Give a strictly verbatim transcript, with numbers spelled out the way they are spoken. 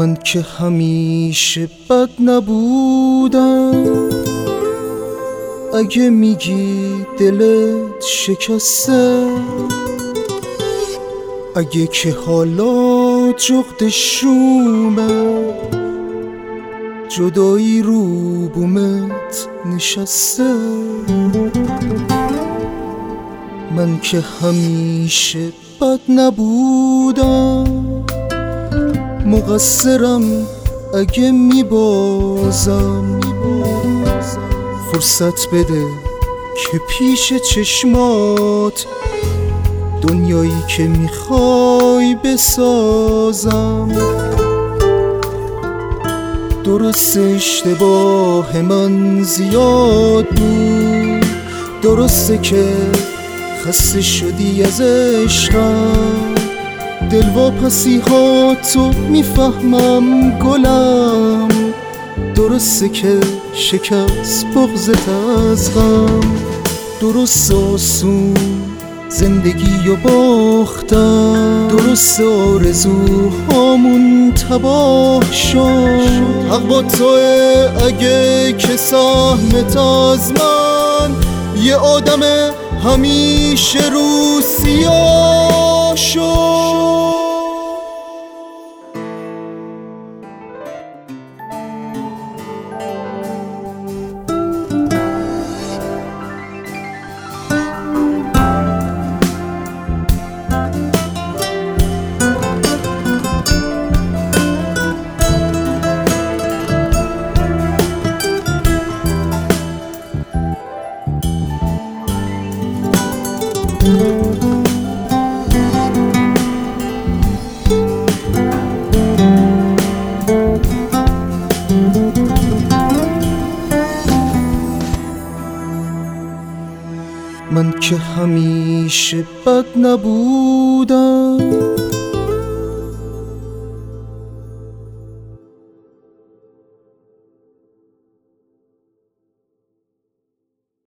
من که همیشه بد نبودم، اگه میگی دلت شکسته، اگه که حالا جغد شومه، جدایی رو بومت نشسته، من که همیشه بد نبودم، مقصرم اگه میبازم، فرصت بده که پیش چشمات دنیایی که میخوای بسازم. درست اشتباه من زیاد بود، درسته که خسته شدی از عشقم، دلواپسی ها تو میفهمم گلم، درسته که شکست بغضت از غم، درست آسون زندگی و باختم، درست آرزوهامون تباه شد، حق با توه اگه که سهمت از من یه آدم همیشه رو سیاه شد. من که همیشه بد نبودم،